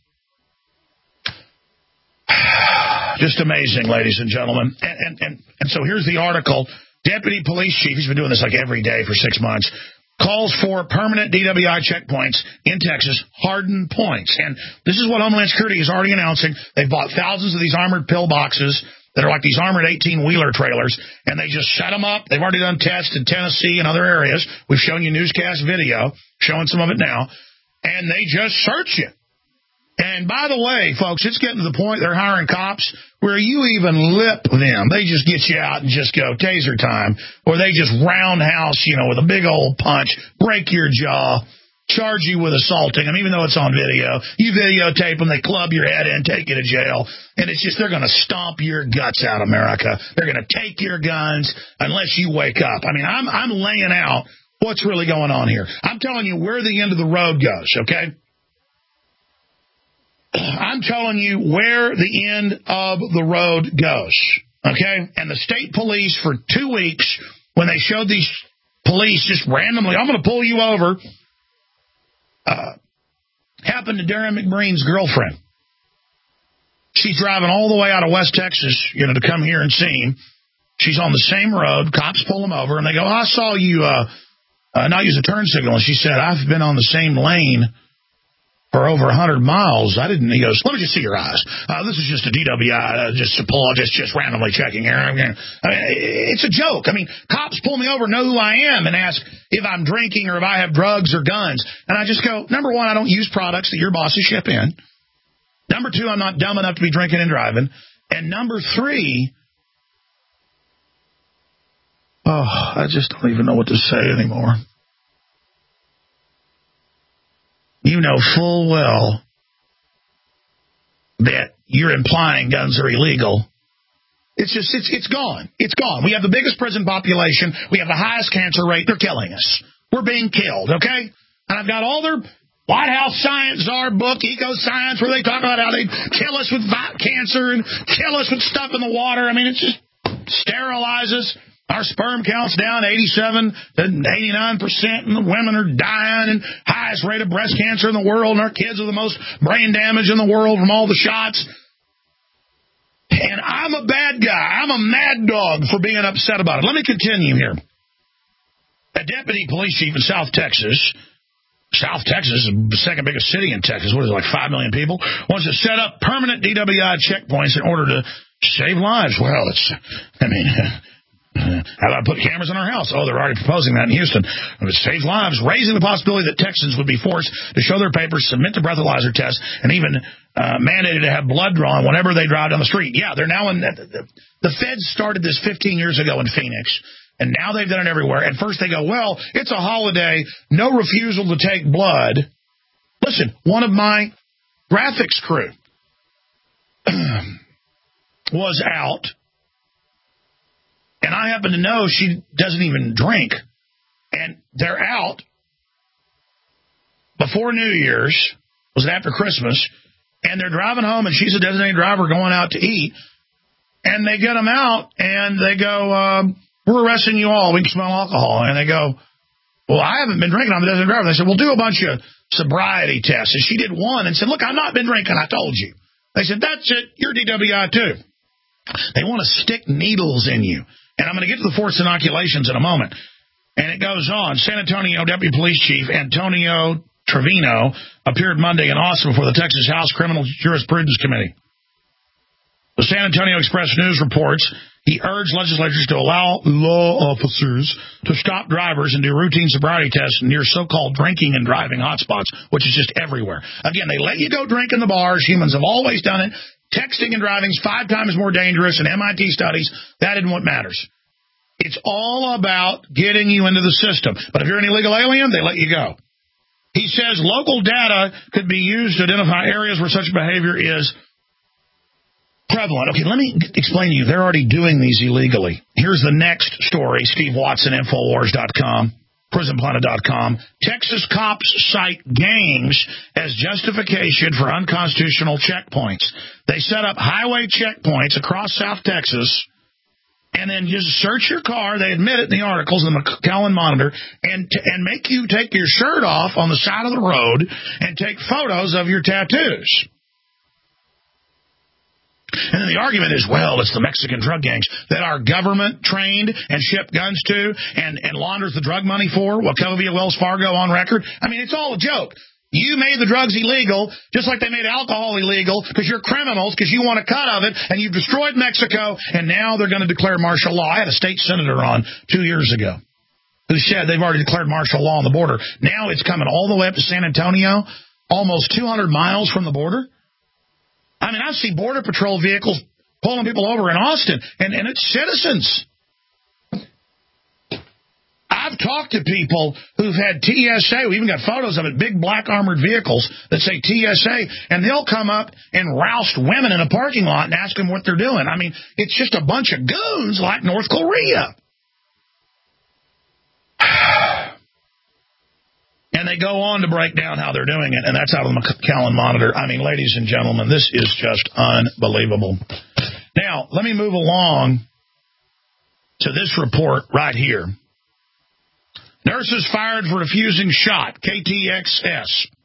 Just amazing, ladies and gentlemen. And so here's the article. Deputy police chief, he's been doing this like every day for 6 months, calls for permanent DWI checkpoints in Texas, hardened points. And this is what Homeland Security is already announcing. They've bought thousands of these armored pillboxes that are like these armored 18-wheeler trailers, and they just set them up. They've already done tests in Tennessee and other areas. We've shown you newscast video, showing some of it now, and they just search you. And by the way, folks, it's getting to the point they're hiring cops where you even lip them. They just get you out and just go taser time, or they just roundhouse, with a big old punch, break your jaw, charge you with assaulting them, even though it's on video. You videotape them, they club your head in, take you to jail, and it's just they're going to stomp your guts out, America. They're going to take your guns unless you wake up. I mean, I'm laying out what's really going on here. I'm telling you where the end of the road goes, okay? I'm telling you where the end of the road goes, okay? And the state police for 2 weeks, when they showed these police just randomly, I'm going to pull you over, happened to Darren McBreen's girlfriend. She's driving all the way out of West Texas, to come here and see him. She's on the same road. Cops pull them over, and they go, I saw you not use a turn signal. And she said, I've been on the same lane for over 100 miles. He goes, let me just see your eyes. This is just a DWI, just randomly checking here. I mean, it's a joke. I mean, cops pull me over, know who I am, and ask if I'm drinking or if I have drugs or guns. And I just go, number one, I don't use products that your bosses ship in. Number two, I'm not dumb enough to be drinking and driving. And number three, I just don't even know what to say anymore. You know full well that you're implying guns are illegal. It's gone. It's gone. We have the biggest prison population. We have the highest cancer rate. They're killing us. We're being killed, okay? And I've got all their White House Science Czar book, Eco Science, where they talk about how they kill us with cancer and kill us with stuff in the water. I mean, it just sterilizes. Our sperm count's down 87 to 89%, and the women are dying, and highest rate of breast cancer in the world, and our kids are the most brain damage in the world from all the shots. And I'm a bad guy. I'm a mad dog for being upset about it. Let me continue here. A deputy police chief in South Texas is the second biggest city in Texas. What is it, like 5 million people? Wants to set up permanent DWI checkpoints in order to save lives. Well, How about put cameras in our house? Oh, they're already proposing that in Houston. It saves lives, raising the possibility that Texans would be forced to show their papers, submit to breathalyzer tests, and even mandated to have blood drawn whenever they drive down the street. Yeah, they're now in the feds started this 15 years ago in Phoenix, and now they've done it everywhere. At first they go, well, it's a holiday, no refusal to take blood. Listen, one of my graphics crew was out, and I happen to know she doesn't even drink, and they're out before New Year's, was it after Christmas, and they're driving home, and she's a designated driver going out to eat, and they get them out, and they go, we're arresting you all, we can smell alcohol, and they go, well, I haven't been drinking, I'm a designated driver. They said, well, do a bunch of sobriety tests, and she did one and said, look, I've not been drinking, I told you. They said, that's it, you're DWI too. They want to stick needles in you. And I'm going to get to the forced inoculations in a moment. And it goes on. San Antonio Deputy Police Chief Antonio Trevino appeared Monday in Austin before the Texas House Criminal Jurisprudence Committee. The San Antonio Express News reports he urged legislatures to allow law officers to stop drivers and do routine sobriety tests near so-called drinking and driving hotspots, which is just everywhere. Again, they let you go drink in the bars. Humans have always done it. Texting and driving is 5 times more dangerous in MIT studies. That isn't what matters. It's all about getting you into the system. But if you're an illegal alien, they let you go. He says local data could be used to identify areas where such behavior is prevalent. Okay, let me explain to you. They're already doing these illegally. Here's the next story, Steve Watson, Infowars.com. PrisonPlanet.com. Texas cops cite gangs as justification for unconstitutional checkpoints. They set up highway checkpoints across South Texas, and then just search your car. They admit it in the articles in the McAllen Monitor, and make you take your shirt off on the side of the road and take photos of your tattoos. And then the argument is, well, it's the Mexican drug gangs that our government trained and shipped guns to and launders the drug money for, Wachovia, Wells Fargo on record. I mean, it's all a joke. You made the drugs illegal, just like they made alcohol illegal, because you're criminals, because you want a cut of it, and you've destroyed Mexico, and now they're going to declare martial law. I had a state senator on 2 years ago who said they've already declared martial law on the border. Now it's coming all the way up to San Antonio, almost 200 miles from the border. I mean, I see Border Patrol vehicles pulling people over in Austin, and it's citizens. I've talked to people who've had TSA. We even got photos of it, big black armored vehicles that say TSA, and they'll come up and roust women in a parking lot and ask them what they're doing. I mean, it's just a bunch of goons like North Korea. And they go on to break down how they're doing it, and that's out of the McAllen Monitor. I mean, ladies and gentlemen, this is just unbelievable. Now, let me move along to this report right here. Nurses fired for refusing shot, KTXS.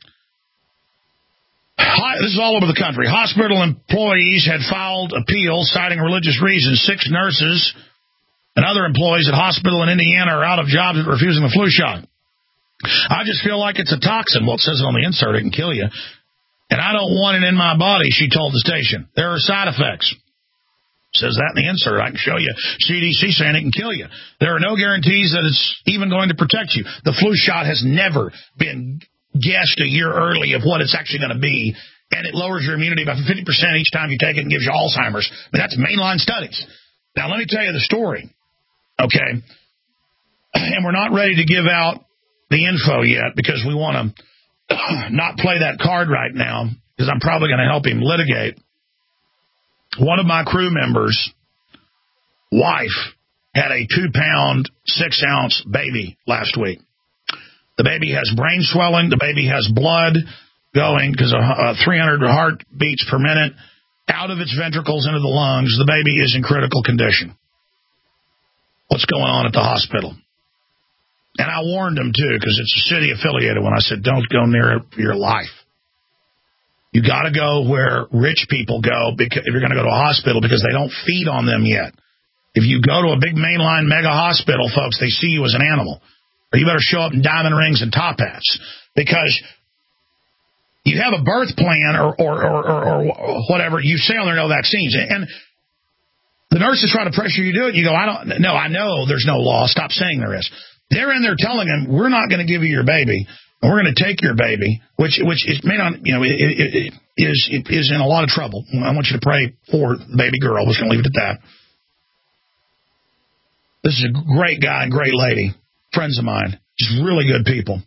This is all over the country. Hospital employees had filed appeals citing religious reasons. 6 nurses and other employees at hospital in Indiana are out of jobs for refusing the flu shot. I just feel like it's a toxin. Well, it says it on the insert, it can kill you. And I don't want it in my body, she told the station. There are side effects. It says that in the insert. I can show you CDC saying it can kill you. There are no guarantees that it's even going to protect you. The flu shot has never been guessed a year early of what it's actually going to be, and it lowers your immunity by 50% each time you take it and gives you Alzheimer's. But that's mainline studies. Now, let me tell you the story, okay? And we're not ready to give out the info yet because we want to not play that card right now because I'm probably going to help him litigate. One of my crew members' wife had a 2-pound, 6-ounce baby last week. The baby has brain swelling. The baby has blood going because of 300 heartbeats per minute out of its ventricles into the lungs. The baby is in critical condition. What's going on at the hospital? And I warned them, too, because it's a city affiliated when I said, don't go near it for your life. You got to go where rich people go because if you're going to go to a hospital because they don't feed on them yet. If you go to a big mainline mega hospital, folks, they see you as an animal. Or you better show up in diamond rings and top hats because you have a birth plan or whatever. You say on there no vaccines. And The nurses try to pressure you to do it. You go, I know there's no law. Stop saying there is. They're in there telling them, we're not going to give you your baby, and we're going to take your baby, which it may not, it is in a lot of trouble. I want you to pray for the baby girl. We're just going to leave it at that. This is a great guy and great lady, friends of mine, just really good people.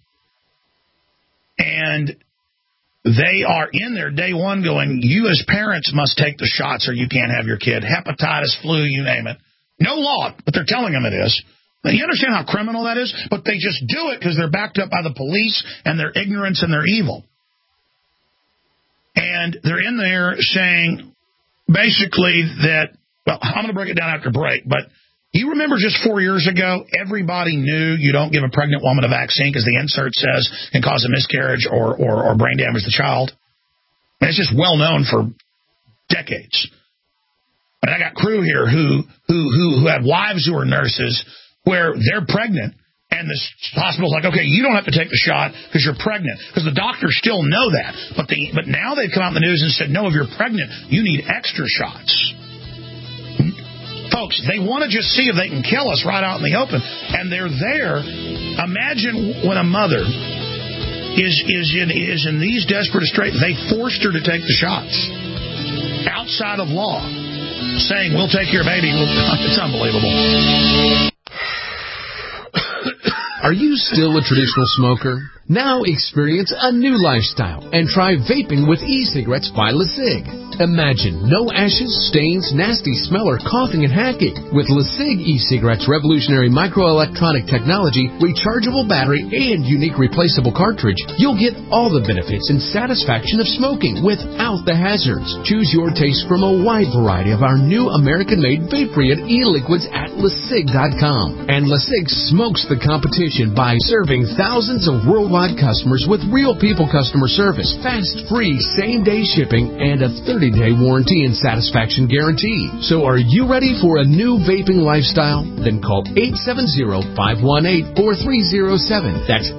And they are in there day one going, you as parents must take the shots or you can't have your kid. Hepatitis, flu, you name it. No law, but they're telling them it is. Now, you understand how criminal that is? But they just do it because they're backed up by the police and their ignorance and their evil. And they're in there saying basically that, well, I'm going to break it down after break, but you remember just 4 years ago, everybody knew you don't give a pregnant woman a vaccine because the insert says can cause a miscarriage or brain damage to the child. And it's just well known for decades. And I got crew here who have wives who are nurses where they're pregnant, and this hospital's like, okay, you don't have to take the shot because you're pregnant, because the doctors still know that. But now they've come out in the news and said, no, if you're pregnant, you need extra shots. Folks, they want to just see if they can kill us right out in the open. And they're there. Imagine when a mother is in these desperate straits. They forced her to take the shots outside of law, saying, we'll take your baby. It's unbelievable. Are you still a traditional smoker? Now experience a new lifestyle and try vaping with e-cigarettes by LeSig. Imagine no ashes, stains, nasty smell, or coughing and hacking. With LeSig e-cigarettes' revolutionary microelectronic technology, rechargeable battery, and unique replaceable cartridge, you'll get all the benefits and satisfaction of smoking without the hazards. Choose your taste from a wide variety of our new American-made vape-free e-liquids at LeSig.com. And LeSig smokes the competition by serving thousands of worldwide customers with real people customer service, fast, free, same-day shipping, and a 30-day warranty and satisfaction guarantee. So are you ready for a new vaping lifestyle? Then call 870-518-4307. That's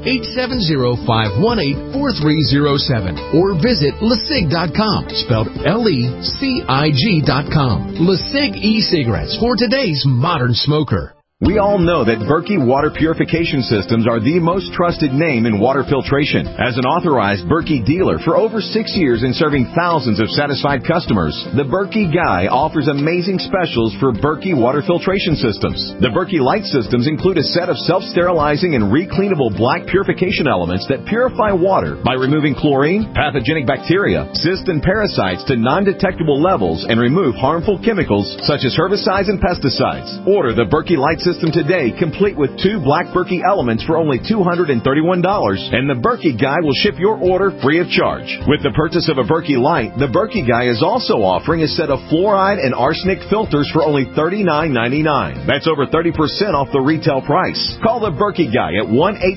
870-518-4307. Or visit LeSig.com, spelled LECIG.com. LeSig e-cigarettes for today's modern smoker. We all know that Berkey water purification systems are the most trusted name in water filtration. As an authorized Berkey dealer for over 6 years and serving thousands of satisfied customers, the Berkey Guy offers amazing specials for Berkey water filtration systems. The Berkey Light systems include a set of self-sterilizing and recleanable black purification elements that purify water by removing chlorine, pathogenic bacteria, cysts, and parasites to non-detectable levels and remove harmful chemicals such as herbicides and pesticides. Order the Berkey Light system today, complete with 2 black Berkey elements for only $231, and the Berkey Guy will ship your order free of charge. With the purchase of a Berkey Light, the Berkey Guy is also offering a set of fluoride and arsenic filters for only $39.99. That's over 30% off the retail price. Call the Berkey Guy at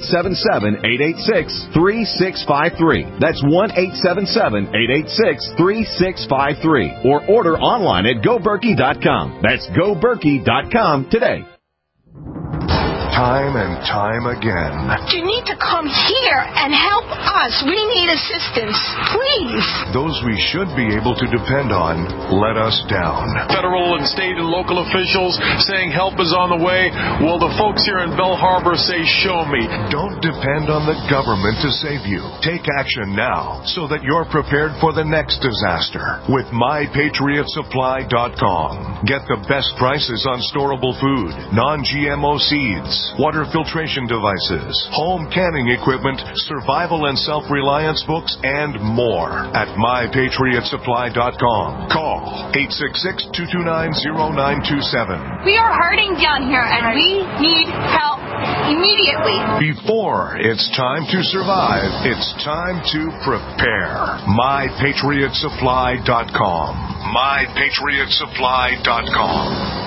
1-877-886-3653. That's 1-877-886-3653. Or order online at GoBerkey.com. That's GoBerkey.com today. Time and time again. You need to come here and help us. We need assistance, please. Those we should be able to depend on let us down. Federal and state and local officials saying help is on the way. Well, the folks here in Belle Harbor say, show me. Don't depend on the government to save you. Take action now so that you're prepared for the next disaster with MyPatriotSupply.com. Get the best prices on storable food, non-GMO seeds, water filtration devices, home canning equipment, survival and self-reliance books, and more at MyPatriotSupply.com. Call 866-229-0927. We are hurting down here, and we need help immediately. Before it's time to survive, it's time to prepare. MyPatriotSupply.com. MyPatriotSupply.com.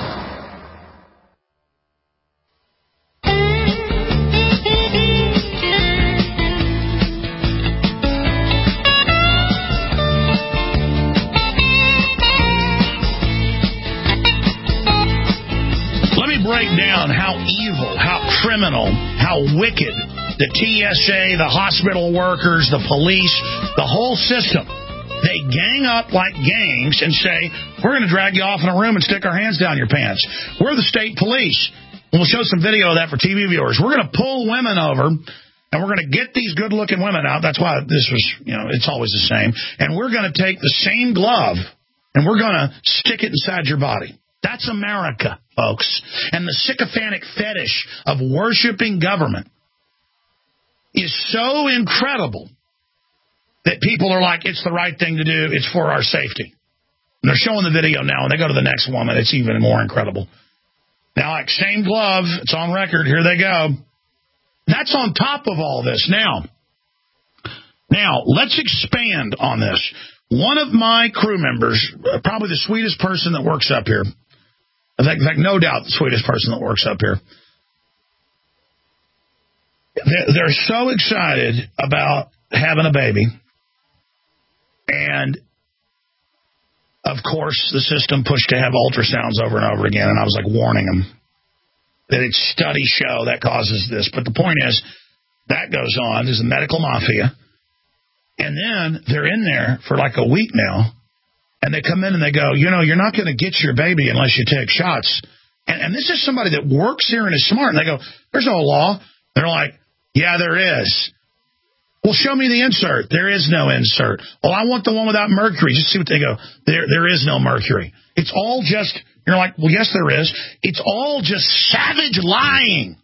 Break down how evil, how criminal, how wicked the TSA, the hospital workers, the police, the whole system They gang up like gangs and say, we're going to drag you off in a room and stick our hands down your pants. We're the state police. We'll show some video of that for TV viewers. We're going to pull women over, and we're going to get these good-looking women out. That's why this was, it's always the same. And we're going to take the same glove, and we're going to stick it inside your body. That's America, folks. And the sycophantic fetish of worshiping government is so incredible that people are like, it's the right thing to do. It's for our safety. And they're showing the video now, and they go to the next woman. It's even more incredible. Now, like, same glove. It's on record. Here they go. That's on top of all this. Now, let's expand on this. One of my crew members, probably the sweetest person that works up here, in fact, no doubt the sweetest person that works up here, they're so excited about having a baby. And, of course, the system pushed to have ultrasounds over and over again, and I was like warning them that it's studies show that causes this. But the point is, that goes on. There's a medical mafia. And then they're in there for like a week now, and they come in and they go, you're not going to get your baby unless you take shots. And this is somebody that works here and is smart. And they go, there's no law. They're like, yeah, there is. Well, show me the insert. There is no insert. Well, I want the one without mercury. Just see what they go. There is no mercury. It's all just, you're like, well, yes, there is. It's all just savage lying.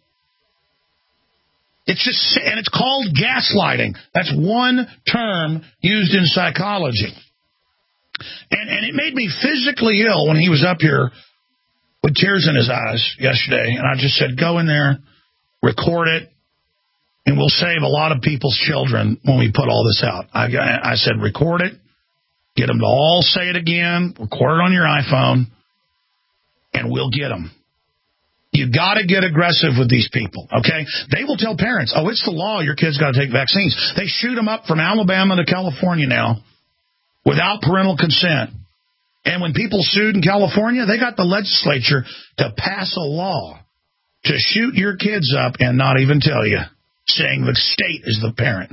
And it's called gaslighting. That's one term used in psychology. And it made me physically ill when he was up here with tears in his eyes yesterday. And I just said, go in there, record it, and we'll save a lot of people's children when we put all this out. I said, record it, get them to all say it again, record it on your iPhone, and we'll get them. You got to get aggressive with these people, okay? They will tell parents, oh, it's the law, your kid's got to take vaccines. They shoot them up from Alabama to California now without parental consent. And when people sued in California, they got the legislature to pass a law to shoot your kids up and not even tell you, saying the state is the parent.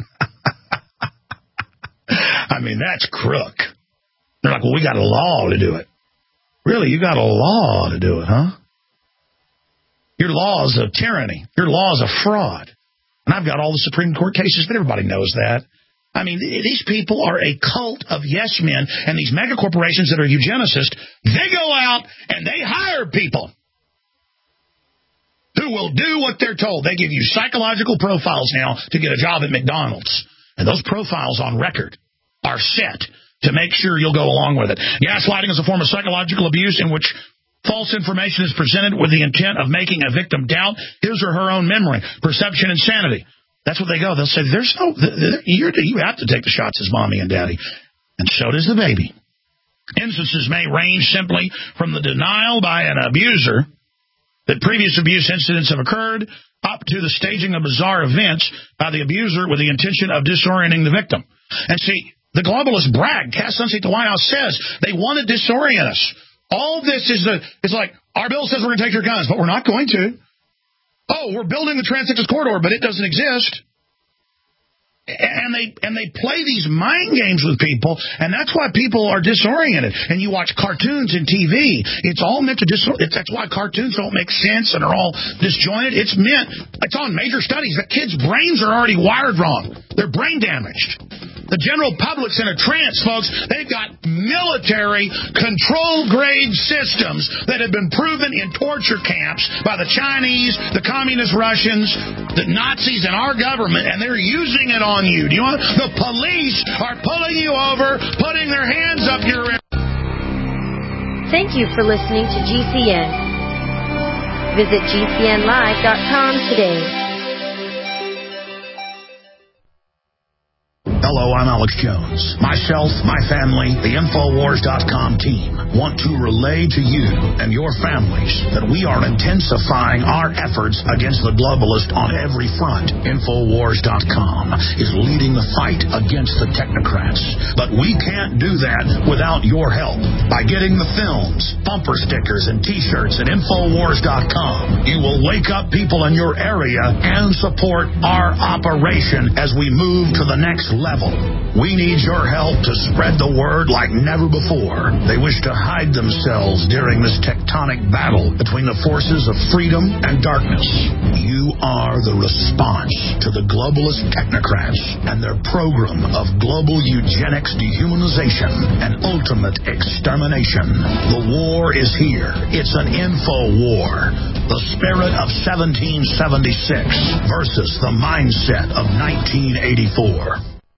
I mean, that's crook. They're like, well, we got a law to do it. Really, you got a law to do it, huh? Your law is a tyranny. Your law is a fraud. And I've got all the Supreme Court cases, but everybody knows that. I mean, these people are a cult of yes men, and these mega corporations that are eugenicists, they go out and they hire people who will do what they're told. They give you psychological profiles now to get a job at McDonald's. And those profiles on record are set to make sure you'll go along with it. Gaslighting is a form of psychological abuse in which false information is presented with the intent of making a victim doubt his or her own memory, perception, and sanity. That's what they go. They'll say, you have to take the shots as mommy and daddy. And so does the baby. Instances may range simply from the denial by an abuser that previous abuse incidents have occurred up to the staging of bizarre events by the abuser with the intention of disorienting the victim. And see, the globalists brag. Cass Sunseat, the White House says they want to disorient us. All this is it's like, our bill says we're going to take your guns, but we're not going to. Oh, we're building the Trans-Texas Corridor, but it doesn't exist. And they play these mind games with people, and that's why people are disoriented. And you watch cartoons and TV. It's all meant to disorient. That's why cartoons don't make sense and are all disjointed. It's on major studies that kids' brains are already wired wrong. They're brain damaged. The general public's in a trance, folks. They've got military control-grade systems that have been proven in torture camps by the Chinese, the communist Russians, the Nazis, and our government, and they're using it on you. Do you want? The police are pulling you over, putting their hands up your... Thank you for listening to GCN. Visit GCNlive.com today. Hello, I'm Alex Jones. Myself, my family, the Infowars.com team want to relay to you and your families that we are intensifying our efforts against the globalist on every front. Infowars.com is leading the fight against the technocrats. But we can't do that without your help. By getting the films, bumper stickers, and T-shirts at Infowars.com, you will wake up people in your area and support our operation as we move to the next level. level. We need your help to spread the word like never before. They wish to hide themselves during this tectonic battle between the forces of freedom and darkness. You are the response to the globalist technocrats and their program of global eugenics, dehumanization, and ultimate extermination. The war is here. It's an info war. The spirit of 1776 versus the mindset of 1984.